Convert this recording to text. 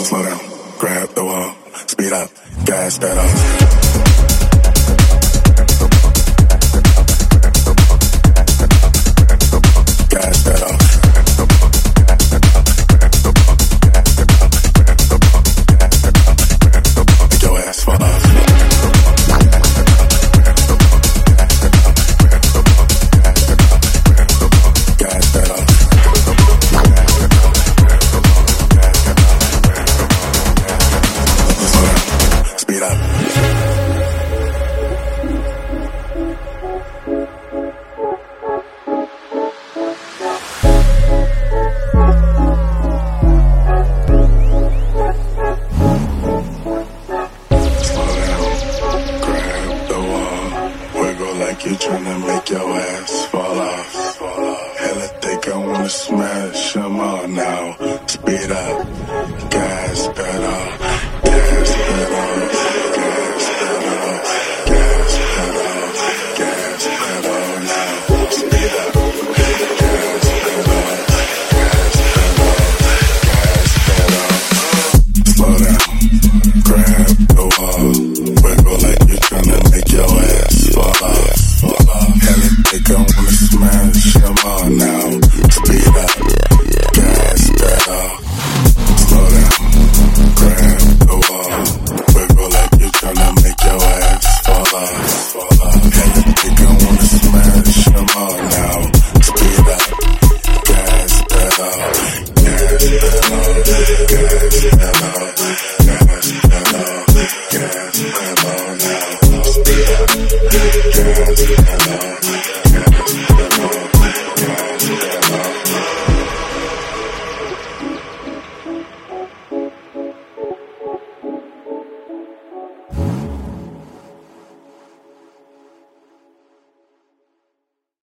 slow down, grab the wall, speed up, gas pedal. Like you tryna make your ass fall off. Hella think I wanna smash them all now. Speed up, gas pedal, gas pedal, gas pedal, gas pedal, gas pedal now. Speed up, gas pedal, gas pedal, gas pedal. Slow down, grab the wall, wiggle like you tryna make your ass fall off. Hella think I wanna smash them all now. Speed up, gas pedal. Slow down, grab the wall, wiggle like you tryna make your ass fall off. Hella think I wanna smash them all now. Speed up, gas pedal, gas pedal.